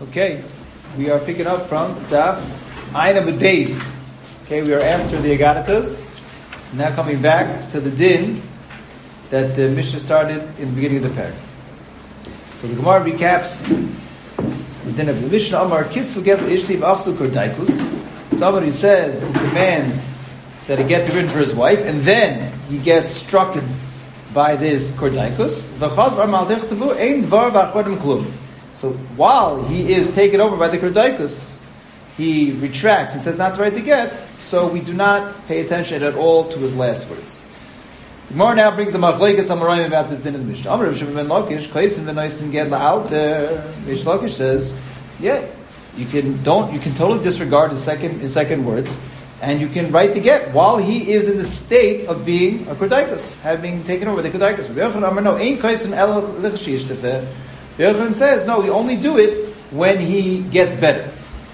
Okay, we are picking up from Daf Ayin Amud Beis. Okay, we are after the Agadatas. Now coming back to the din that the Mishnah started in the beginning of the parak. So the Gemara recaps the din of the Mishnah. Amar Kisvu get Ishtiv Achsu Kordaikus. Somebody says, he commands that he get the written for his wife, and then he gets struck by this Kordaikus. So while he is taken over by the Kordaikus, he retracts and says not to write the get, so we do not pay attention at all to his last words. The Gemara now brings the Machlekes Amoraim about this din in the Mishnah. Amar Rav Shimon ben Lakish, Kaisin v'Noisen get la'al there. Reish Lakish says, yeah, you can totally disregard his second words, and you can write the get while he is in the state of being a Kordaikus, having taken over the Kordaikus. Rabbi Yochanan Amar no, ein Kaisin ela l'chashish tefeh. Rabbi Yochanan says, no, we only do it when he gets better.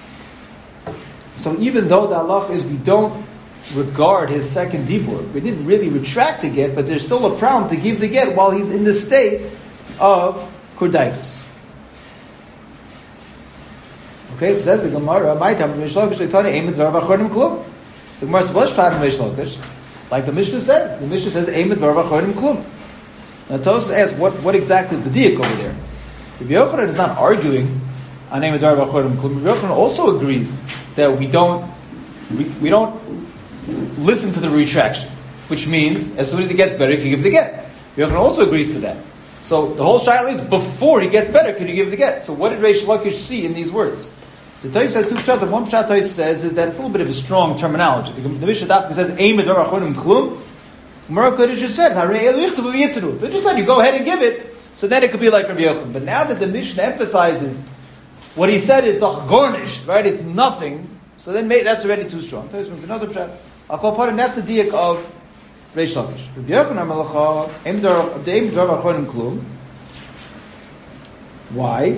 So even though the halach is we don't regard his second dibur, we didn't really retract the get, but there's still a problem to give the get while he's in the state of Kordaikus. Okay, so says the Gemara, my time Reish Lakish leitani eimet dvar v'achronim klum. So the Gemara says, what's problem Reish Lakish? Like the Mishnah says. The Mishnah says eimet dvar v'achronim klum. Now Tosfos asks, what exactly is the diak over there? Rabbi Yochanan is not arguing on eimet dvar v'achronim klum. Rabbi Yochanan also agrees that we don't listen to the retraction, which means as soon as he gets better, he can give the get. Rabbi Yochanan also agrees to that. So the whole shaila is before he gets better, can you give the get? So what did Reish Lakish see in these words? So Tosfos says two pshat. One pshat Tosfos says is that it's a little bit of a strong terminology. The Mishnah Dafka says eimet dvar v'achronim klum. Gemara could have just said harei elu yichtavu v'yitru. They just said you go ahead and give it. So then it could be like Rabbi Yochanan. But now that the Mishnah emphasizes what he said is the garnished, right? It's nothing. So then that's already too strong. Tosfos brings another pshat. I'll call part of that's the diak of Reish Lakish. Rabbi Yochanan Malacha eimet dvar v'achronim klum. Why?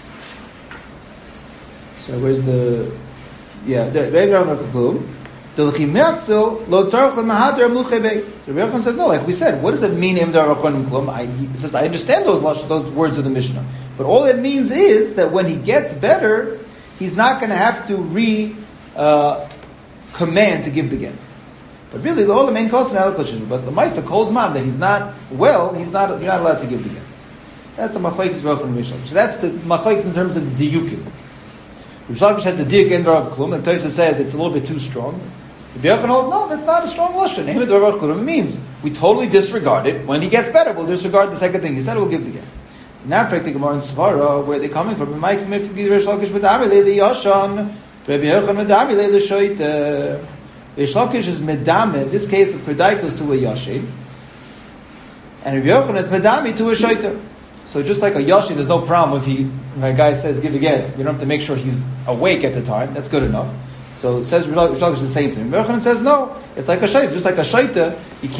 So where's the eimet dvar v'achronim klum? The Lechimetzil lo tzarich lemahader amluchei bei. Rabbi Yochanan says no. Like we said, what does it mean eimet dvar v'achronim klum? He says I understand those words of the Mishnah, but all it means is that when he gets better, he's not going to have to command to give the get. But really, the whole main cost but the Maisa calls mom that he's not well. You're not allowed to give the get. That's the machlekes Rav and Reish Lakish. So that's the machlekes in terms of the diyukim. Reish Lakish has the diyuk in Dvar Klum, and Tosfos says it's a little bit too strong. Rabbi Yochanan holds no, that's not a strong lashon. Eimet dvar v'achronim klum. It means we totally disregard it. When he gets better, we'll disregard the second thing. He said we'll give the get. So now, for the Gemara in Svara, where are they coming from? Reish Lakish medami leili yashan, Rabbi Yochanan medami leili shoyte. Reish Lakish is medami, in this case of Kordaikus, to a yashin, and Rabbi Yochanan is medami to a shoyte. So just like a yashin, there's no problem when a guy says give again. You don't have to make sure he's awake at the time. That's good enough. So it says Reish Lakish is the same thing. Rabbi Yochanan says no. It's like a shaita. Just like a shaita,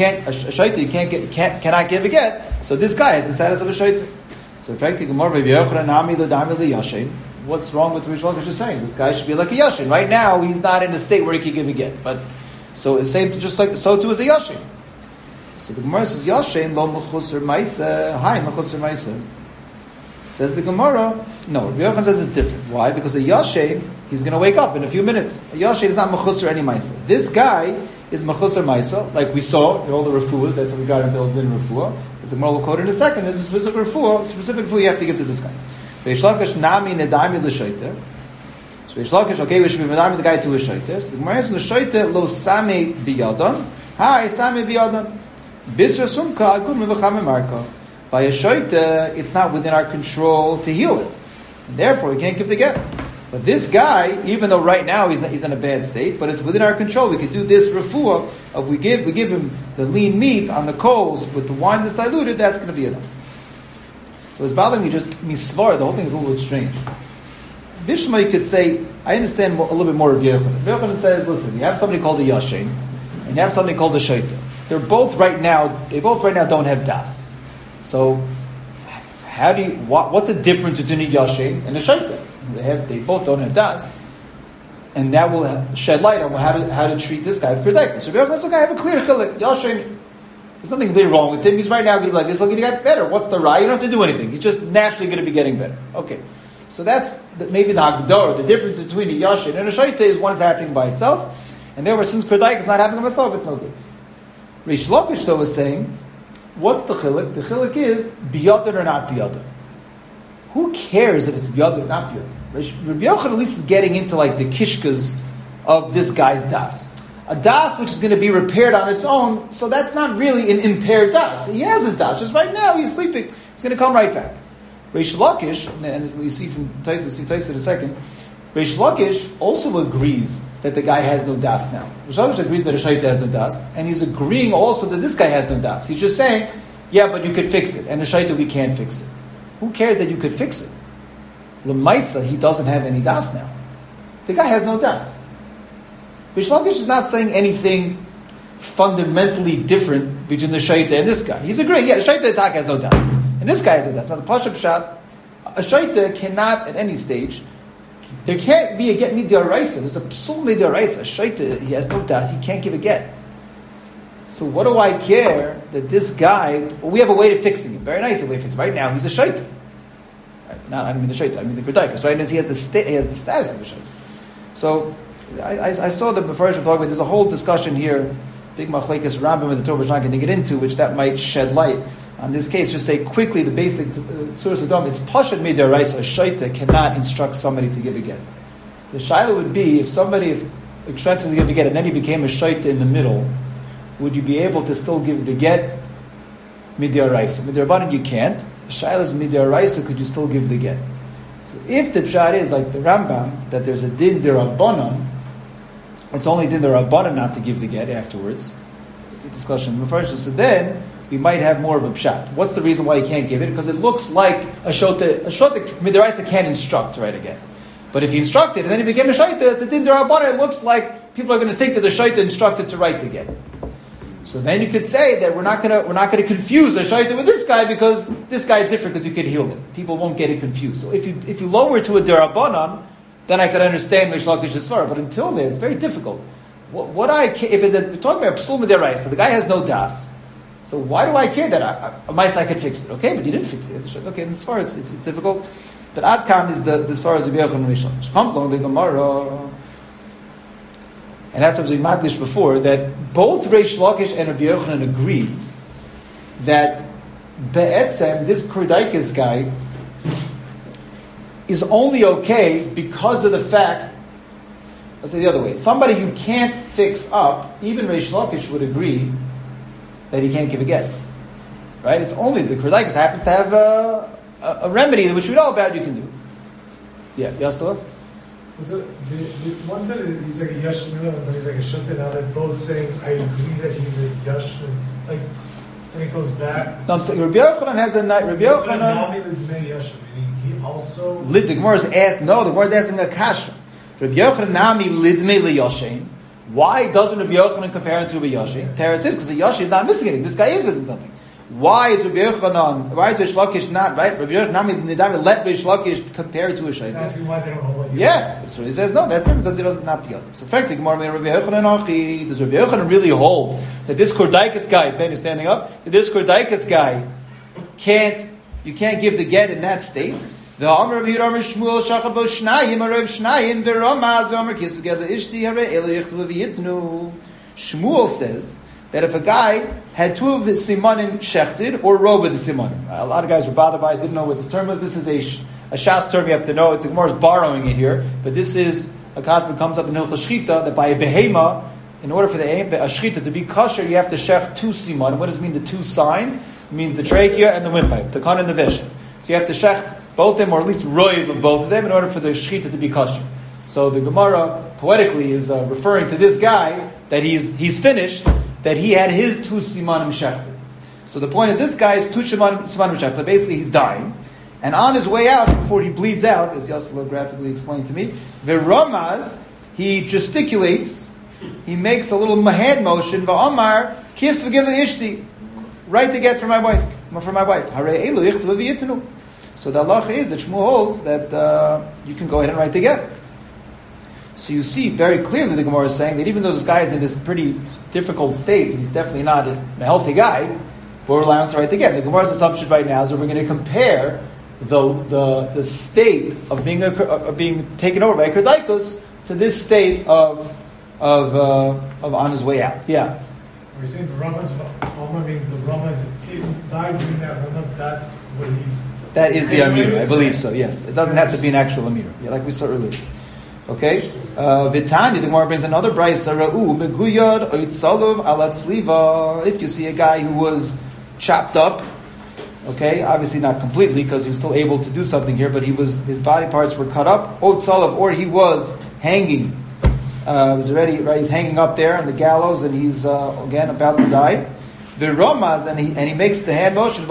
cannot give a get. So this guy has the status of a shaita. So in fact, the Gemara Rabbi Yochanan nami l'dami l'yashin. What's wrong with Reish Lakish is saying? This guy should be like a yashin. Right now, he's not in a state where he can give a get. But so it's same, just like so too is a yashin. So the Gemara says yashin lo mechusar ma'isa. Hi mechusar ma'isa. Says the Gemara, no. Rabbi Yochanan says it's different. Why? Because a yashin, he's going to wake up in a few minutes. A yashin is not mechusar any ma'isa. This guy is mechusar ma'isa, like we saw in all the refuahs. That's how we got into the refuah. As the Gemara will quote in a second, there's a specific refuah you have to give to this guy. Reish Lakish nami nedami l'shoyter. So Reish Lakish, okay, we should be nedami the guy to a shoyter. So the Gemara says l'shoyter lo same biyadon. Hi, same biyadon. Bisra sumka agum mevachame marka. By a shoyter, it's not within our control to heal it, and therefore we can't give the get. But this guy, even though right now he's in a bad state, but it's within our control. We could do this refuah of we give him the lean meat on the coals with the wine that's diluted. That's going to be enough. So it's bothering me just misvar. The whole thing is a little bit strange. Bishma, you could say, I understand a little bit more of Yochanan. Yochanan says, listen, you have somebody called a yashin, and you have somebody called a shaita. They both right now don't have das. So, what's the difference between a yashin and a shaita? They both don't have das, and that will shed light on how to treat this guy of Kordaikus. So Yochanan says, okay, I have a clear chilek. Yashin, there's nothing really wrong with him. He's right now going to be like this. He's going to get better. What's the raya? You don't have to do anything. He's just naturally going to be getting better. Okay. So that's maybe the Hagdor. The difference between a Yashin and a Shaita is one is happening by itself, and therefore since Kurdaik is not happening by itself, it's no good. Reish Lakish though is saying, what's the chiluk? The chiluk is biyadar or not biyadar. Who cares if it's biyadar or not biyadar? Rabbi Yochanan at least is getting into like the kishkas of this guy's das. A das which is going to be repaired on its own, so that's not really an impaired das. He has his das, just right now he's sleeping. It's going to come right back. Reish Lakish, and we see from Taisa in a second, Reish Lakish also agrees that the guy has no das now. Reish Lakish agrees that a shaita has no das, and he's agreeing also that this guy has no das. He's just saying, yeah, but you could fix it, and a shaita we can't fix it. Who cares that you could fix it? L'maisa, he doesn't have any das now. The guy has no das. Reish Lakish is not saying anything fundamentally different between the shaita and this guy. He's agreeing, yeah, the shaita attack has no das. And this guy has a das. Now the Pashup Shot, a shaita cannot at any stage, there can't be a get midiyaraisa. There's a psul midiyaraisa. A shaita, he has no das, he can't give a get. So what do I care that this guy, well, we have a way of fixing it. Very nice way of fixing it. Right now he's a shaita. Right? Not, I don't mean the shaita, I mean the Kurdaikas. Right now he has the status of a shaita. So I saw the Mefarish talking about, there's a whole discussion here, big machlekes Rambam and the Torah is not going to get into, which that might shed light on this case. Just say quickly the basic source of Dom. It's Pashat Midaraisa. A shaita cannot instruct somebody to give a get. The shaila would be if somebody instructed to give a get and then he became a shaita in the middle, would you be able to still give the get Midaraisa? Midarabanan you can't. The shaila is Midaraisa. Could you still give the get? So if the pshat is like the Rambam that there's a din derabanan, it's only din derabanan not to give the get afterwards. It's a discussion. So then we might have more of a pshat. What's the reason why you can't give it? Because it looks like a shota midaraisa can't instruct right again. But if he instructed and then he became a shaita, it's a din derabanan. It looks like people are going to think that the shaita instructed to write again. So then you could say that we're not going to confuse a shaita with this guy because this guy is different because you can heal him. People won't get it confused. So if you lower it to a derabanan, then I could understand Reish Lakish's svara. But until then, it's very difficult. If we're talking about psul midaraisa, the guy has no das. So why do I care that I could fix it? Okay, but you didn't fix it. Okay, in svara it's difficult. But Adkan is the svara of Rabbi Yochanan and Reish Lakish. Comes along the Gemara. And that's what we madlish before, that both Reish Lakish and Rabbi Yochanan agree that Be'etzem, this Kurdaikis guy, is only okay because of the fact, let's say the other way, somebody you can't fix up, even Reish Lakish would agree that he can't give a get. Right? It's only the Kurdaikis happens to have a remedy which we know about you can do. Yeah, Yasla? So the one said he's like a Yash, the other one said he's like a Shutta. Now they're both saying, I agree that he's a Yash. It's like, when it goes back. No, I'm saying Rabbi Yochanan has a night. Rabbi Yochanan. He also. The Gemara is asked. No, the Gemara is asking a kasha. Rabbi Yochanan nami lidmei liyoshein. Why doesn't Rabbi Yochanan compare him to Rabbi Yoshi? Teretz is because the Yoshi is not missing anything. This guy is missing something. Why is Rabbi Yochanan? Why is Reish Lakish not right? Rabbi Yochanan nami nidami let Reish Lakish compare to a shaita. Asking why they don't hold like yeah, so he says no. That's it because he doesn't not be So, in fact, the Gemara Rabbi Yochanan achi. Does Rabbi Yochanan really hold that this Kordaikas guy, Ben is standing up, that this Kordaikas guy you can't give the get in that state? The Amar Rabbi Yehuda Shmuel Shachabo Shnayim Arav Shnayim V'Ramaz Amar Kisu Geda Ishti Hare Elo Yichtu V'Yitnu. Shmuel says that if a guy had two of his simanim shechted or rova the simanim, a lot of guys were bothered by it, didn't know what this term was. This is a shas term you have to know. The Gemara is borrowing it here, but this is a concept that comes up in Hilchos Shchita that by a behema, in order for a shchita to be kosher, you have to shech two simanim. What does it mean? The two signs? It means the trachea and the windpipe, the kan and the veshet. So you have to shecht both of them, or at least roiv of both of them, in order for the shchita to be kosher. So the Gemara poetically is referring to this guy that he's finished, that he had his two simanim shechted. So the point is, this guy is two simanim shechted. Basically, he's dying, and on his way out, before he bleeds out, as Yasla graphically explained to me, Ve'ramaz, he gesticulates, he makes a little hand motion. Va'amar kis v'gila ishti, write the get for my wife. Harei elu yichtu v'yitnu. So the halacha is that Shmuel holds that you can go ahead and write the get. So you see very clearly the Gemara is saying that even though this guy is in this pretty difficult state, he's definitely not a healthy guy, but we're allowing him to write the get. The Gemara's assumption right now is that we're going to compare the state of being taken over by Kerdaikus to this state of on his way out. Yeah. We're saying the Ramaz Alma means the Ramaz, by doing that Ramaz, that's what he's... That is the Amir, I believe so, yes. It doesn't have to be an actual Amir, like we saw earlier. Okay? Vitani, the Gemara brings another brayso, Ra'u, Meguyad, Oitzalov, Alatzliva. If you see a guy who was chopped up, okay, obviously not completely, because he was still able to do something here, but his body parts were cut up, Oitzalov, or he was hanging. Was already right. He's hanging up there on the gallows, and he's again about to die. The Ramaz, and he makes the hand motion.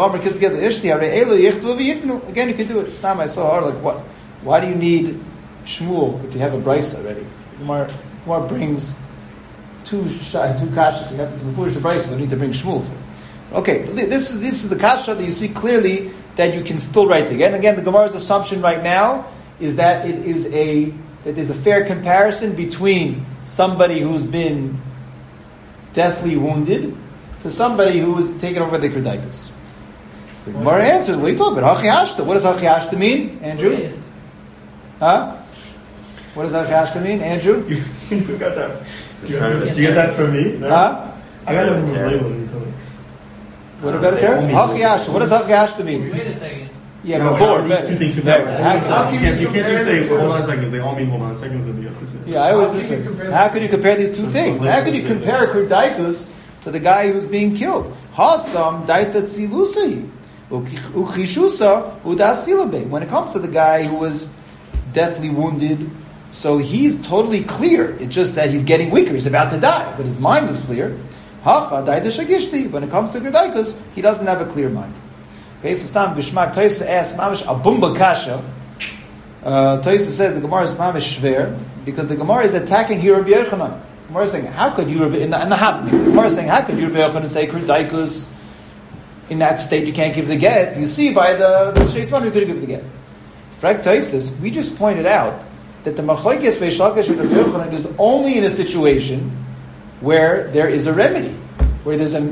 Again, you can do it. It's not my so hard. Like what? Why do you need Shmuel if you have a brayso already? Gemara brings two kashas. You have to before the brayso. You need to bring Shmuel for it. Okay, this is the kasha that you see clearly that you can still write again. Again, the Gemara's assumption right now is that that there's a fair comparison between somebody who's been deathly wounded to somebody who was taken over by the Kerdaikus. So the Gemara answers, what are you talking about? Hachiashta. What does Hachiashta mean, Andrew? Huh? What does Hachiashta mean, Andrew? You got that. Did you get that from me? No? Huh? I got it from the labels. What about it, Terrence? Hachiashta. What does Hachiashta mean? Wait a second. Yeah, but bored. These two things together. You can't just say, hold on a second. If they all mean hold on a second, then the opposite. Yeah, I always listen. How could you compare these two things? How could you compare Kerdaikus to the guy who's being killed? Hasam daita tzilusai, uchishusa udasilabe. When it comes to the guy who was deathly wounded, so he's totally clear. It's just that he's getting weaker. He's about to die, but his mind is clear. Hacha daita shagishti. When it comes to Kerdaikus, he doesn't have a clear mind. Okay, so Stam Gishmak Toysa asks Mamish Abumba Kasha. Toysa says the Gemara is Mamish Shver because the Gemara is attacking here Rabbi Yochanan. The Gemara is saying, how could you in the Havni? The Gemara is saying, how could you Rabbi Yochanan say Kerdaikus in that state you can't give the get? You see by the Sheis Man you could give the get. Frag Toysa, we just pointed out that the Machlokes Reish Lakish and Rabbi Yochanan is only in a situation where there is a remedy, where there's a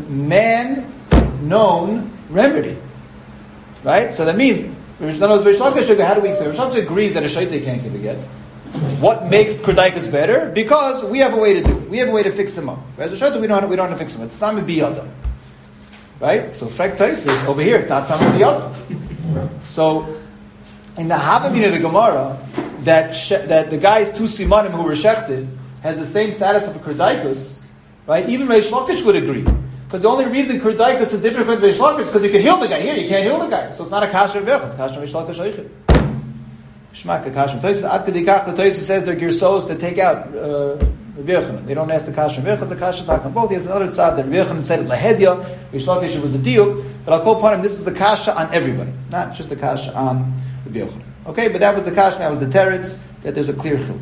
man-known remedy. Right? So that means, how do we say? Rish Lakish agrees that a shaita can't give a get. What makes Kerdaikus better? Because we have a way to do it. We have a way to fix him up. Whereas a shaita, we don't have to fix him up. It's Sami Biyada. Right? So Frek Taisis, over here, it's not Sami Biyada. So, in the Havamina of the Gemara, that the guys, two Simanim who were shechted, has the same status of a Kerdaikus, right? Even Rish Lakish would agree. Because the only reason Kerdaikus is different from Reish Lakish is because you can heal the guy. Here, you can't heal the guy. So it's not a kasher v'ech, it's a kasher Reish Lakish eichid. Shmak a kasher. Ad kedikach, the Toysa says they're girsos to take out Rabbi Yochanan. They don't ask the kasher v'ech, it's a kasher takam. Both, he has another side that Rabbi Yochanan said lehedya, Reish Lakish was a diuk, but I'll call upon him, this is a kasher on everybody, not just a kasher on Rabbi Yochanan. Okay, but that was the kasher, that was the teretz, that there's a clear chiluk.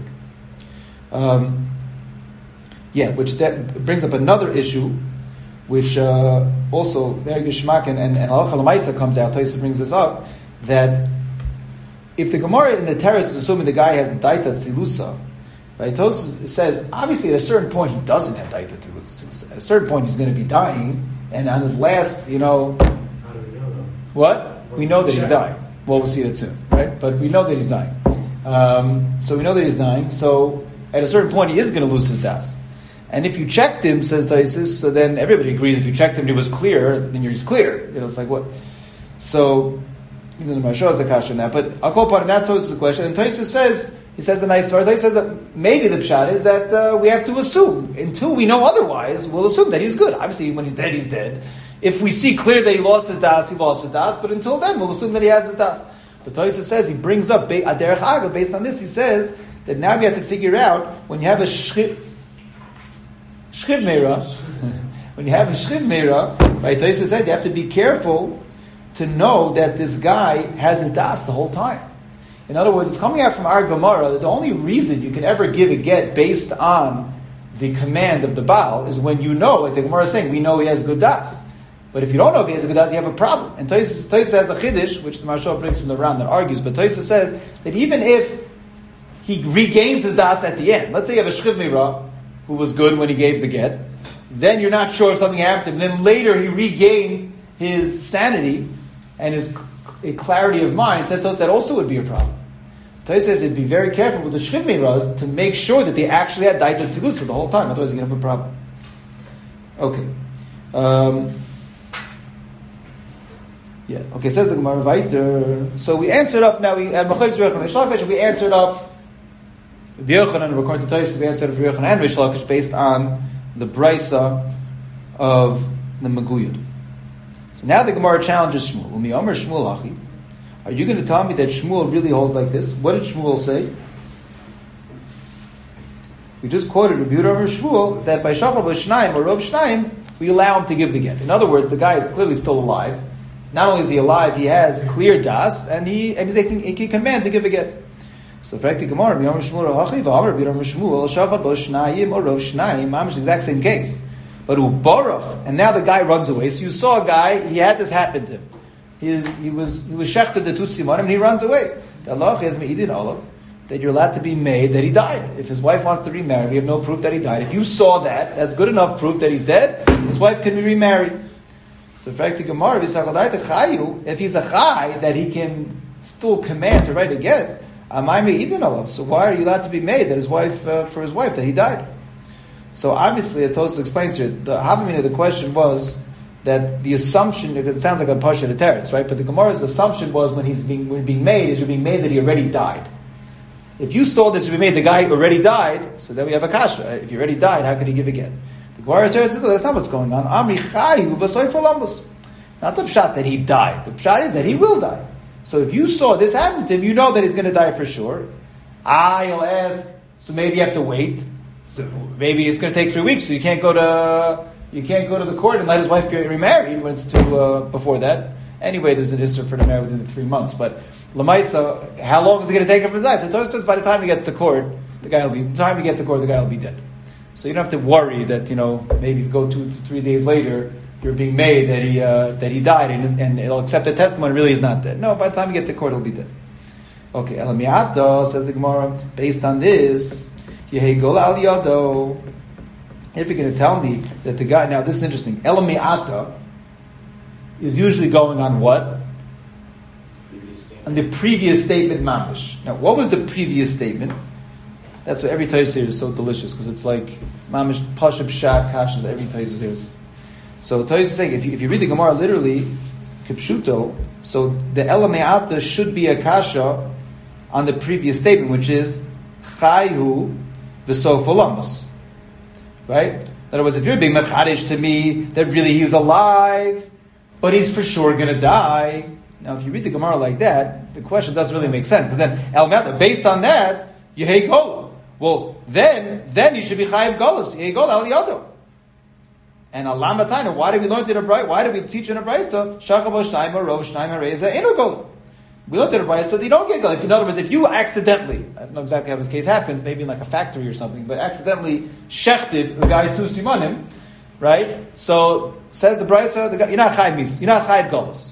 Which that brings up another issue, which also very Gishmak and Halacha L'maisa comes out. Taisa brings this up that if the Gemara in the Teretz is assuming the guy has Daita Tzilusa, right? Taisa says obviously at a certain point he doesn't have Daita Tzilusa. At a certain point he's going to be dying, and on his last, How do we know that? What? We know that he's dying. Well, we'll see that soon, right? But we know that he's dying. So we know that he's dying. So at a certain point he is going to lose his das. And if you checked him, says Taisis, so then everybody agrees if you checked him and he was clear, then you're just clear. It's like what? So, the Maharsha has a kasha in that. But I'll call upon that Taisis' question. And Taisis says, he says the nice verse, he says that maybe the pshat is that we have to assume, until we know otherwise, we'll assume that he's good. Obviously, when he's dead, he's dead. If we see clear that he lost his das, he lost his das. But until then, we'll assume that he has his das. But Taisis says, he brings up, Aderech Aga, based on this, he says that now we have to figure out, when you have a Shchiv Meira, when you have a Shchiv Meira, right, Taisa said you have to be careful to know that this guy has his das the whole time. In other words, it's coming out from our Gemara that the only reason you can ever give a get based on the command of the Baal is when you know, like the Gemara is saying, we know he has good das. But if you don't know if he has a good das, you have a problem. And Taisa has a chiddush, which the Maharsha brings from the Ram that argues, but Taisa says that even if he regains his das at the end, let's say you have a Shchiv Meira, who was good when he gave the get, then you're not sure if something happened to him. Then later he regained his sanity and his a clarity of mind, says Tos that also would be a problem. Tos says to be very careful with the Shchiv Meiras to make sure that they actually had Daita Tzilusa the whole time, otherwise you're going to have a problem. Okay. Okay, says the Gemara weiter. So we answered up now, we had Machlokes Reb Yochanan and Reish Lakish, we answered up Reb Yochanan, according to Tos, we answered up Reb Yochanan and Reish Lakish based on the Brisa of the Meguyed. So now the Gemara challenges Shmuel. Umi Omer Shmuel Achi. Are you going to tell me that Shmuel really holds like this? What did Shmuel say? We just quoted Rabbi Yehuda Omer Shmuel that by Shachar B'Shnaim or Rov Shnaim, we allow him to give the get. In other words, the guy is clearly still alive. Not only is he alive, he has clear das, and he can command to give a get. So, in fact, the Gemara, Rabbi Omer Shmuel Achi, Rabbi Yehuda Omer Shmuel, Shachar B'Shnayim or Rov Shnaim, Mamish, the exact same case. But Ubarach, and now the guy runs away. So you saw a guy, he had this happen to him. He was shechted the two simanim, and he runs away. The Allah has me'idin olav that you're allowed to be made that he died. If his wife wants to remarry, we have no proof that he died. If you saw that, that's good enough proof that he's dead. His wife can be remarried. So in fact, the Gemara, if he's a chai that he can still command to write a get, amay me'idin olav. So why are you allowed to be made that his wife for his wife that he died? So obviously, as Tosfos explains here, the Havamina, the question was that the assumption, it sounds like a Pasha de Teretz, right? But the Gemara's assumption was when being made, is you're being made that he already died. If you stole this, you're being made the guy already died, so then we have a kasha. If he already died, how could he give again? The Gemara says, that's not what's going on. Amri chayu v'soy folambus. Not the pshat that he died. The pshat is that he will die. So if you saw this happen to him, you know that he's going to die for sure. You'll ask, so maybe you have to wait. So maybe it's going to take 3 weeks, so you can't go to the court and let his wife get remarried when it's before that. Anyway, there's an issur for the marriage within 3 months. But Lamaisa, how long is it going to take him for the die? So Torah says by the time he gets to court, the guy will be dead. So you don't have to worry that maybe if you go 2 to 3 days later, you're being made that he died and it'll accept the testimony. Really, he's not dead. No, by the time you get to court, he'll be dead. Okay, Elamiata says the Gemara based on this. If you're going to tell me that the guy, now this is interesting, Elamiata is usually going on what? On the previous statement, mamish. Now, what was the previous statement? That's what every Taisir is so delicious, because it's like mamish, pashab, shat, kashas, every Taisir is. So Taisir is saying, if you read the Gemara literally, kipshuto, so the Elamiata should be a kasha on the previous statement, which is chayhu v'sof olamus. Right? In other words, if you're being mechadish to me that really he's alive, but he's for sure going to die. Now, if you read the Gemara like that, the question doesn't really make sense, because then based on that, yehei gola. Well, then you should be chayiv golas. Yehei gola al yado. And Allah matayna. Why did we learn it in a brayso? Why did we teach in a brayso? Shachar b'shnayim rov shnayim reza inu gola. We looked at a brayso so that you don't get gola. In other words, if you accidentally, I don't know exactly how this case happens, maybe in like a factory or something, but accidentally shechted the guy's two simanim, right? So says the brayso, you're not chayiv mis, you're not chayiv golas.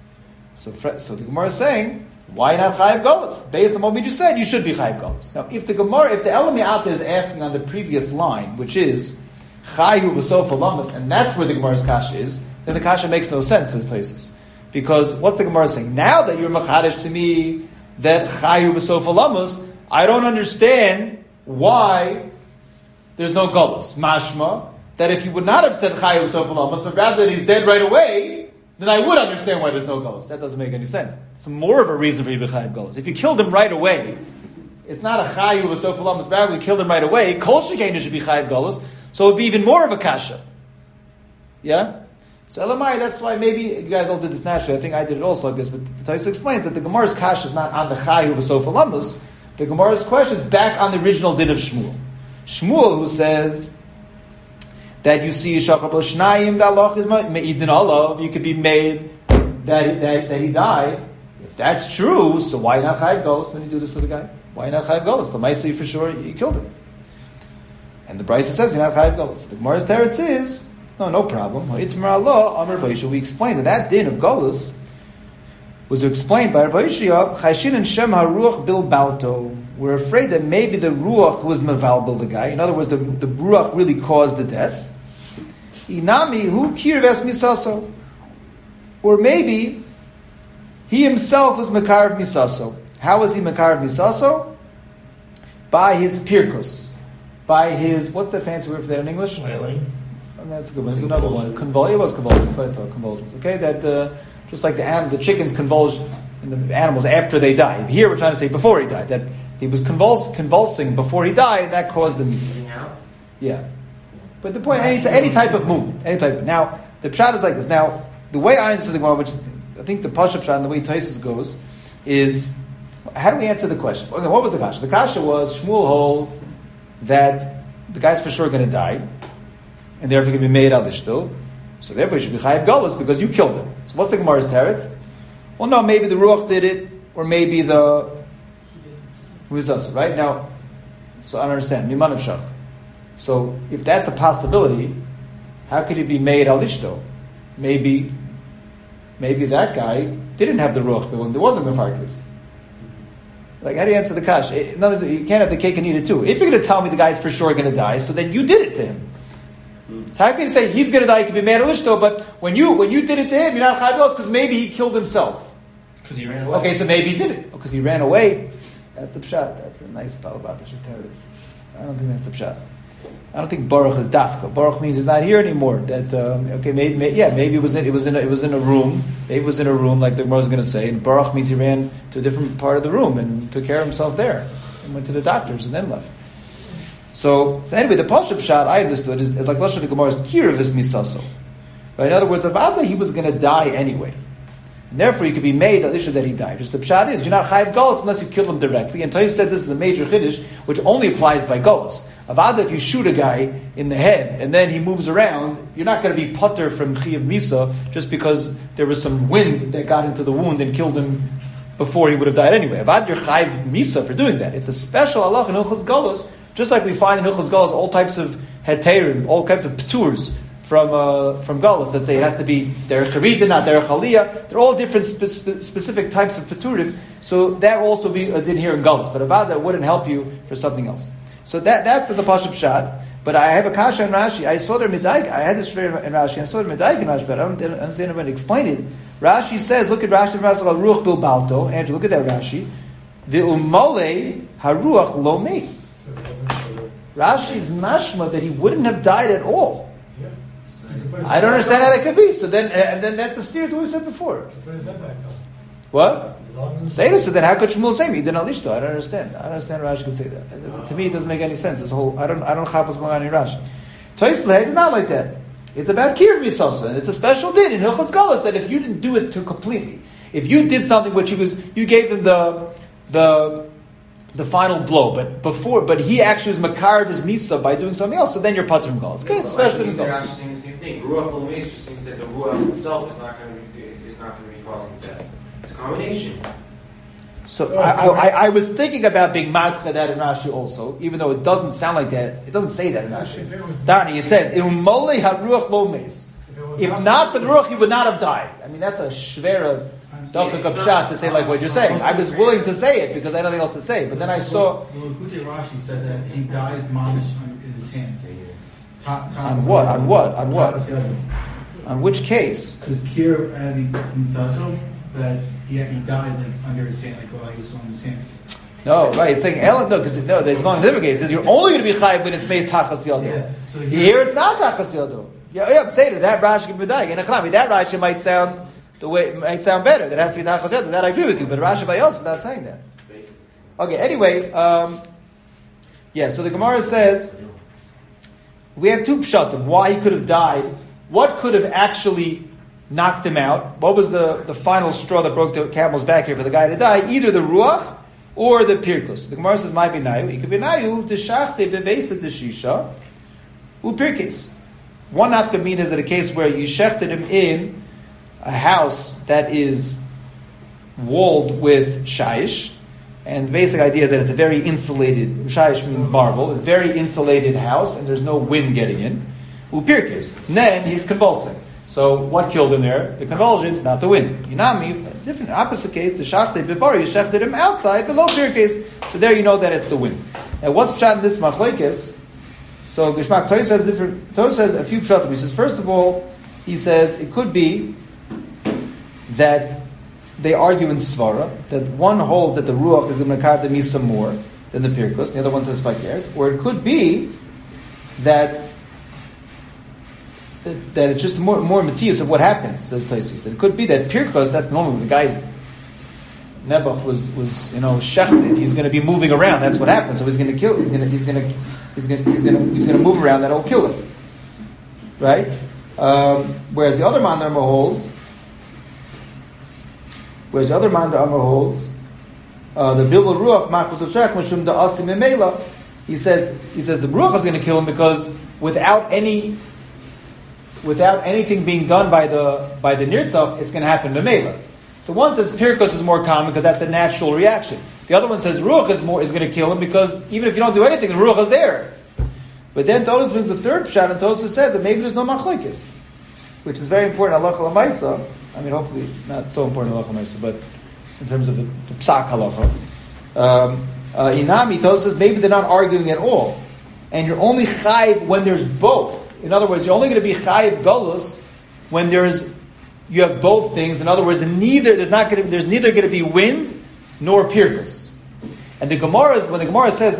So the Gemara is saying, why not chayiv golas? Based on what we just said, you should be chayiv golas. Now, if the Elamiata is asking on the previous line, which is chayu v'sof olamas, and that's where the Gemara's kasha is, then the kasha makes no sense, says Tosfos. Because what's the Gemara saying? Now that you're machadish to me that chayu v'sof olamas, I don't understand why there's no golas. Mashma, that if you would not have said chayu v'sof olamas, but rather that he's dead right away, then I would understand why there's no golos. That doesn't make any sense. It's more of a reason for you to be chayiv golos. If you killed him right away, it's not a chayiv v'sof olamas, but we killed him right away, kol shekenu should be chayiv golos, so it would be even more of a kasha. Yeah? So Elamai, that's why maybe you guys all did this naturally. I think I did it also like this, but the Tosfos explains that the Gemara's kasha is not on the chayiv v'sof olamas. The Gemara's question is back on the original din of Shmuel. Shmuel, who says that you see Shachar b'Shnayim, the Allah is me'idin olav, you could be made that he died. If that's true, so why not chayiv golos when you do this to the guy? Why not chayiv golos? The Maisa for sure you killed him. And the Brisa says you're not chayiv golos. The Gemara's teretz is no problem. We explained that din of golos was explained by Rabbi Yishia, Chayshin and Shem HaRuach Bil Balto. We're afraid that maybe the Ruach was Mevalbil the guy. In other words, the Ruach really caused the death. Inami, who kirves misaso? Or maybe He himself was Mekarav Misaso. How was he Mekarav Misaso? By his pirkus. By his, what's that fancy word for that in English? That's a good one. There's another one. It was convulsions, but I thought convulsions. Okay, that just like the chickens convulse in the animals after they die. Here we're trying to say before he died. That he was convulsing before he died, and that caused the misa. Yeah. But the point, any type of movement, Now, the pshat is like this. Now, the way I answer the Gemara, which I think the Pasha pshat and the way Taisus goes, is how do we answer the question? Okay, what was the kasha? The kasha was Shmuel holds that the guy's for sure going to die, and therefore can be made al ishto. So therefore, he should be chayav galus because you killed him. So what's the Gemara's teretz? Well, no, maybe the ruach did it, or maybe the Rizasa, right? Now, so I don't understand. Miman of shach. So if that's a possibility, how could he be made al ishto? Maybe that guy didn't have the ruach, but when there wasn't mefarkis. Like, how do you answer the kash? In other words, you can't have the cake and eat it too. If you're going to tell me the guy's for sure going to die, so then you did it to him. So how can you say he's going to die? He can be made al ishto, but when you did it to him, you're not chayav because maybe he killed himself. Because he ran away. Okay, so maybe he did it because he ran away. That's the pshat. That's a nice palabata sheteres. I don't think that's the pshat. I don't think Baruch is dafka. Baruch means he's not here anymore. That maybe it was in a room. Maybe it was in a room, like the Gemara was going to say. And Baruch means he ran to a different part of the room and took care of himself there, and went to the doctors and then left. So anyway, the pashup pshat I understood is like lashon the Gemara's kiruvus misaso. Right? In other words, Avada he was going to die anyway. And therefore, you could be made al issue that he died. Just the pshat is, you're not chayiv galus unless you kill him directly. And Taisus said this is a major chiddush, which only applies by galus. Avada, if you shoot a guy in the head and then he moves around, you're not going to be putter from chayiv misa just because there was some wind that got into the wound and killed him before he would have died anyway. Avad, you're chayiv misa for doing that. It's a special halach in Hilchos Galus, just like we find in Hilchos Galus all types of heterim, all types of pturs from Galus that say it has to be derech harida, not derech aliyah. They're all different specific types of peturim. So that also be a din here in Galus. But Avada wouldn't help you for something else. So that's the Pashup Pshat. But I have a kasha in Rashi. I saw their Medaik. I had this in Rashi. I saw their Medaik in Rashi, but I don't understand how to explain it. Rashi says, look at Rashi in Rashi about Ruach Bilbalto. Andrew, look at that Rashi. Ve'umole haruach lo meis. Rashi's mashma that he wouldn't have died at all. I don't understand how that could be. So then, and then that's a steer to what we said before. What? Say this. So then, how could Shmuel say me? Then alishto. I don't understand. I don't understand how Rashi could say that. To me, it doesn't make any sense. This whole I don't know what's going on in Rashi. Toisleh is not like that. It's about kiruv misosa, and it's a special din in Hilchos Galus that if you didn't do it too completely, if you did something which you gave him the final blow, but he actually was makar his misa by doing something else, so then you're patrim galus. Okay, it's special in Galus. Rashi saying the same thing. Ruach Lomeis just thinks that the ruach itself is not going to be causing death. It's a combination. So I was thinking about being madcha that in Rashi also, even though it doesn't sound like that. It doesn't say that in Rashi. Dani, it says ilmole haruach lomeis. If not for the ruach, he would not have died. I mean, that's a shvera dafik pshat to say like what you're saying. I was willing to say it because I had nothing else to say, but then I saw. The Likutei Rashi says that he dies mamish in his hands. On what? On what? On what? On which case? Because Kir Mitato, that he died like under his hand, like while he was on his hands. No, right. It's saying Ellen. No, because there's going to different case. It says you're only going to be chayiv when it's made tachas yodo. Yeah. So here it's not tachas yodo. Yeah. Say that Rashi can be dying. And that Rashi might sound the way it might sound better. That has to be tachas yodo. That I agree with you. But Rashi by else is not saying that. Okay. Anyway, So the Gemara says we have two pshatim. Why he could have died? What could have actually knocked him out? What was the final straw that broke the camel's back here for the guy to die? Either the ruach or the pirkus. The Gemara says, "My binayu." It could be nayu deshachte bevesa deshisha upirkis. One nafkamina is that a case where you shechted him in a house that is walled with shayish, and the basic idea is that it's a very insulated. Shayish means marble. It's a very insulated house, and there's no wind getting in. Upirkis. Then he's convulsing. So what killed him there? The convulsions, not the wind. Yinami, different opposite case, the shachted bibari, you shechted him outside, below pirkis. So there you know that it's the wind. Now what's pshat in this machlokes? So Geshmak Toy says different. Toy says a few pshatim. He says first of all, he says it could be that they argue in Svara that one holds that the Ruach is going to carve the Misa more than the Pirkus, the other one says Fakert, or it could be that it's just more Matthias of what happens, says Taisus. It could be that Pirkus, that's normal when the guy's Nebuch was shechted, he's going to be moving around, that's what happens, so he's going to kill, he's going to move around, that'll kill him. Right? Whereas the other man Amar holds, the Bilul Ruach Machus Utrach Mashum Da Asim Emela. He says the Ruach is going to kill him because without anything being done by the Nirtzach, it's going to happen Memela. So one says Pirkus is more common because that's the natural reaction. The other one says Ruach is going to kill him because even if you don't do anything, the Ruach is there. But then Todos brings the third pshat, and Todos says that maybe there's no machlokes, which is very important. Halacha l'maisa. I mean, hopefully not so important halacha l'maisa, but in terms of the psak halacha. Inami Todos says maybe they're not arguing at all, and you're only chayiv when there's both. In other words, you're only going to be chayiv galus when you have both things. In other words, there's neither going to be wind nor pirkus. And the Gemara when the Gemara says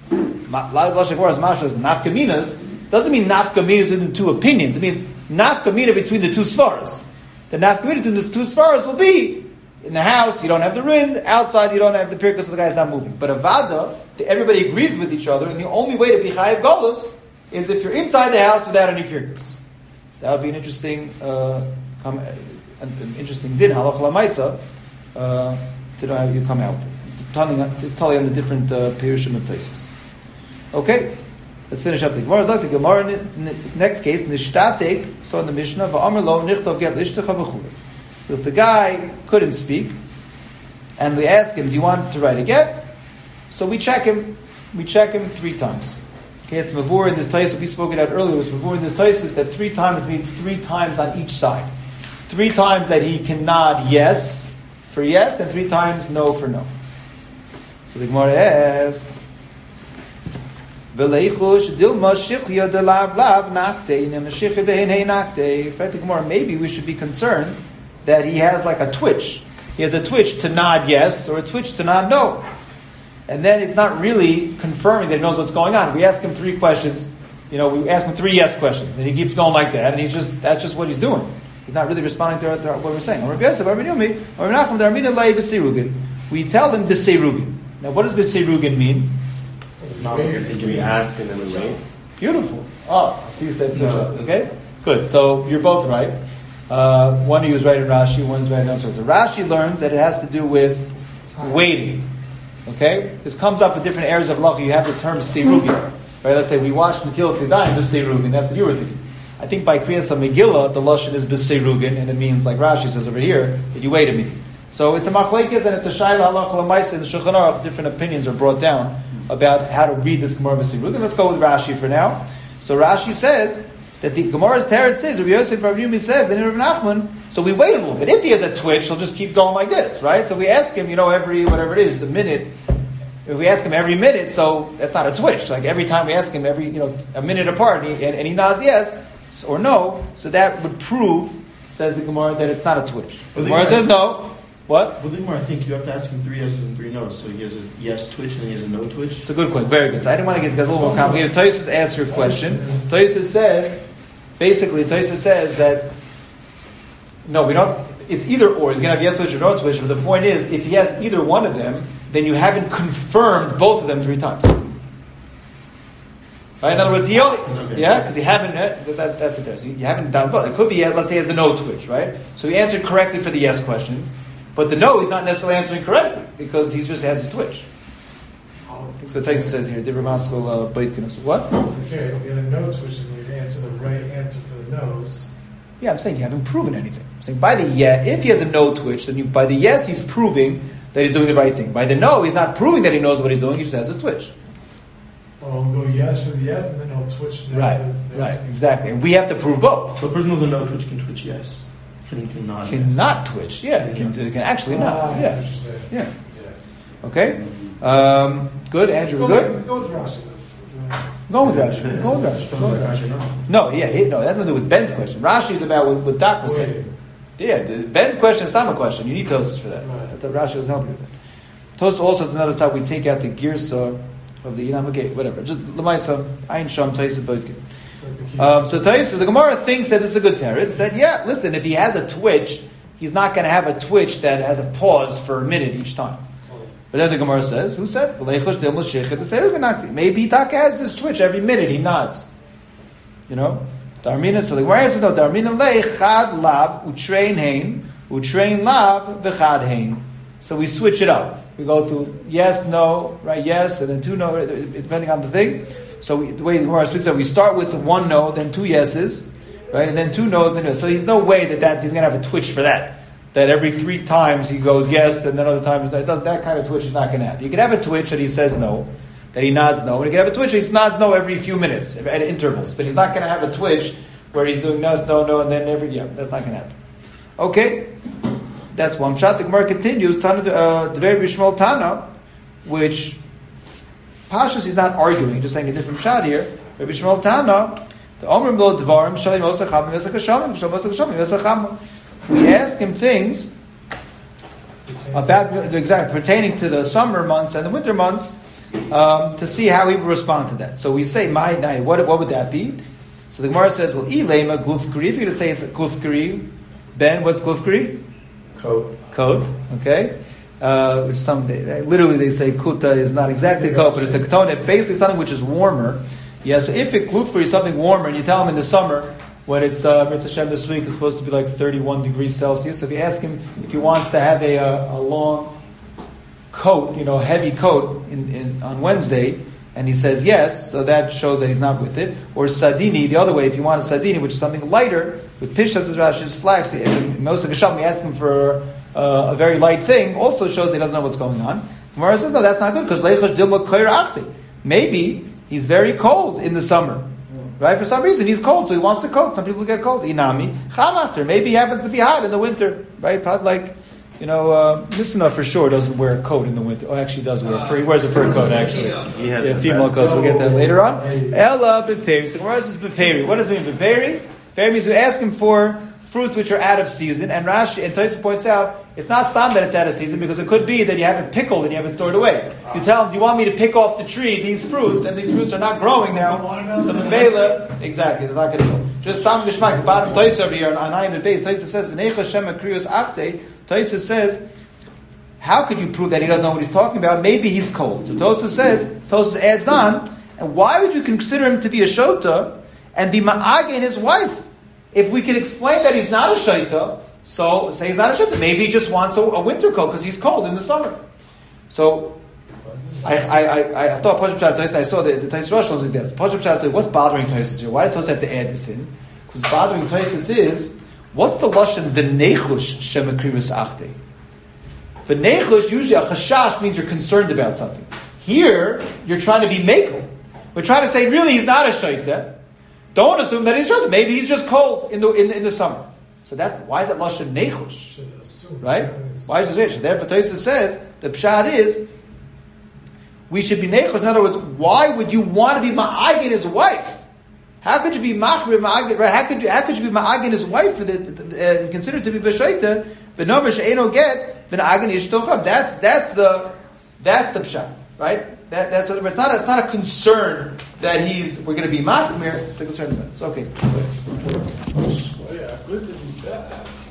nafkaminas, doesn't mean nafkaminas between the two opinions. It means nafkamina between the two svaras. The nafkamina between the two svaras will be in the house you don't have the wind, outside you don't have the pirkus, so the guy's not moving. But avada, everybody agrees with each other, and the only way to be chayiv galus is if you're inside the house without any pirkus. So that would be an interesting din halacha l'maisa to know how you come out. It's totally on the different perushim of Taisus. Okay, let's finish up the Gemara. The Gemara in the next case, nishtatek, so in the Mishnah, va'amar lo nichtov get lishtecha v'chulei. So if the guy couldn't speak, and we ask him, do you want to write a get? So we check him 3 times. Okay, it's mavur in this Taisus, we spoke it out earlier, it was mavur in this Taisus that 3 times means 3 times on each side. 3 times that he can nod yes for yes, and 3 times no for no. So the Gemara asks, in fact, the Gemara, maybe we should be concerned that he has like a twitch. He has a twitch to nod yes or a twitch to nod no. And then it's not really confirming that he knows what's going on. We ask him 3 questions, we ask him 3 yes questions, and he keeps going like that, and that's just what he's doing. He's not really responding to what we're saying. We tell him b'seirugin. Now, what does b'seirugin mean? We ask and then we wait. Beautiful. Oh, I see you said switch up. Okay, good. So you're both right. One of you is right in Rashi, one is right in Rashi. So Rashi learns that it has to do with waiting. Okay, this comes up in different areas of halacha. You have the term seirugin. Right? Let's say we watched Natil Sidayim b'seirugin. That's what you were thinking. I think by Kriyas HaMegillah, the lashon is b'seirugin, and it means, like Rashi says over here, that you wait a minute. So it's a machlekes and it's a shayla halacha l'maisa. In the Shulchan Aruch, different opinions are brought down about how to read this Gemara b'seirugin. Let's go with Rashi for now. So Rashi says that the Gemara's Teretz says, Rabbi Yosef Bar Yumi says, then Rabbi Nachman, so we wait a little bit. If he has a twitch, he'll just keep going like this, right? So we ask him, every, whatever it is, a minute. If we ask him every minute, so that's not a twitch. Like every time we ask him a minute apart, and he nods yes or no, so that would prove, says the Gemara, that it's not a twitch. The Gemara says no. What? But the Gemara, I think you have to ask him 3 yeses and 3 nos. So he has a yes twitch and he has a no twitch. It's a good point. Very good. So I didn't want to get a little more complicated. Tosfos asks your question. Tosfos says that no, we don't. It's either or. He's going to have yes twitch or no twitch. But the point is, if he has either one of them, then you haven't confirmed both of them 3 times. Right? In other words, because you haven't, because that's it there. So you haven't done both. It could be, let's say, he has the no twitch, right? So he answered correctly for the yes questions, but the no, he's not necessarily answering correctly because he just has his twitch. That's what Tyson says here. Divra Maskal Baitkin. So what? Okay, if you had a no twitch and you answer the right answer for the no's. Yeah, I'm saying you haven't proven anything. I'm saying by the if he has a no twitch, then by the yes, he's proving that he's doing the right thing. By the no, he's not proving that he knows what he's doing. He just has his twitch. Well, we'll go yes for the yes, and then he'll twitch. Right, exactly. And we have to prove both. So the person with the no twitch can twitch yes. Cannot twitch. Yeah, they can actually not. Yeah. Okay. Good, Andrew. Let's go with Rashi. Go with Rashi. No, that has nothing to do with Ben's question. Rashi is about what Doc was saying. Yeah, Ben's question is not a question. You need Tosas for that. Right. The Rashi doesn't help you with that. Tosas also has another type. We take out the girsa of the Yinam. Okay, whatever. Just Lamaisa, Ayin Sham, Tosas, Bodkin. So Tosas, the Gemara thinks that this is a good teretz. That listen, if he has a twitch, he's not going to have a twitch that has a pause for a minute each time. But then the Gemara says, who said? Maybe Taka has this twitch every minute. He nods. You know? Darmina, so the Gemara says, no, Darmina leich chad lav utrein hein, utrein lav v'chad hein. So we switch it up. We go through yes, no, right, yes, and then two no, depending on the thing. So the way the Gemara speaks of, we start with one no, then two yeses, right, and then two no's, then yes. So there's no way that he's going to have a twitch for that. That every 3 times he goes yes, and then other times that kind of twitch is not going to happen. You can have a twitch that he says no, that he nods no, and you can have a twitch that he nods no every few minutes at intervals. But he's not going to have a twitch where he's doing no, and then that's not going to happen. Okay, that's one shot. The Gemara continues. Tana the very Bishmal Tana, which Pashas he's not arguing, he's just saying a different shot here. Rabbi Shmuel Tana, the Omrim Lo Dvarim Shalim Osachavim Vesachashamim Vesachashamim. We ask him things about pertaining to the summer months and the winter months to see how he would respond to that. So we say, what would that be? So the Gemara says, well, ilema glufkari. If you're going to say it's a glufkari, Ben, what's glufkari? Coat. Okay. Which literally they say kuta is not exactly coat, but it's a ketone. Basically something which is warmer. Yeah. So if it glufkari is something warmer, and you tell him in the summer, when it's Mitzvah Hashem this week, it's supposed to be like 31 degrees Celsius. So if you ask him if he wants to have a long coat, heavy coat on Wednesday, and he says yes, so that shows that he's not with it. Or sadini, the other way, if you want a sadini, which is something lighter, with pishtas, rashis, flax, most of Gesham, we ask him for a very light thing, also shows that he doesn't know what's going on. Gemara says, no, that's not good, because leichash dilma koir achti. Maybe he's very cold in the summer. Right? For some reason, he's cold, so he wants a coat. Some people get cold. Inami. Cham after. Maybe he happens to be hot in the winter. Right? Like, Misna for sure doesn't wear a coat in the winter. Oh, actually, he does wear a fur. He wears a fur coat, actually. He has a female coat. So we'll get that later on. Ella beperi. The Gemara says beperi. What does it mean, beperi? Beperi means we ask him for fruits which are out of season. And Rashi and Tosfos points out, it's not stam that it's out of season, because it could be that you have it pickled and you have it stored away. You tell him, do you want me to pick off the tree these fruits, and these fruits are not growing now? So Mela, exactly, it's not going to go. Just stam geshmak, the bottom Tosfos over here on Ayim and Beis, Tosfos says, V'neicha Shem Krius Achte. Tosfos says, how could you prove that he doesn't know what he's talking about? Maybe he's cold. So Tosfos adds on, and why would you consider him to be a shota and be ma'agin his wife? If we can explain that he's not a shaita, so say he's not a shaita, maybe he just wants a winter coat because he's cold in the summer. So I thought Pashup Shat, I saw the Tosfos Rosh like this. Pashup Shat, what's bothering Tosfos here? Why does Tosfos have to add this in? Because bothering Tosfos is, what's the lashon v'nechush shemakrivus achte? V'nechush, usually a chashash means you're concerned about something. Here, you're trying to be mekel. We're trying to say, really, he's not a shaita. Don't assume that he's shaita. Maybe he's just cold in the summer. So why is that lashon nechush? Right? Why is it? Therefore, Tosfos says the pshat is we should be nechush. In other words, why would you want to be ma'agin his wife? How could you be ma'agin? Right? How could you be ma'agin his wife for considered to be b'shaita? The number she'eno get v'na'agin ishtochav. That's the pshat, right? That's what, it's not a concern that we're going to be machmir. It's a concern about it. So, okay. Oh yeah, good to be back.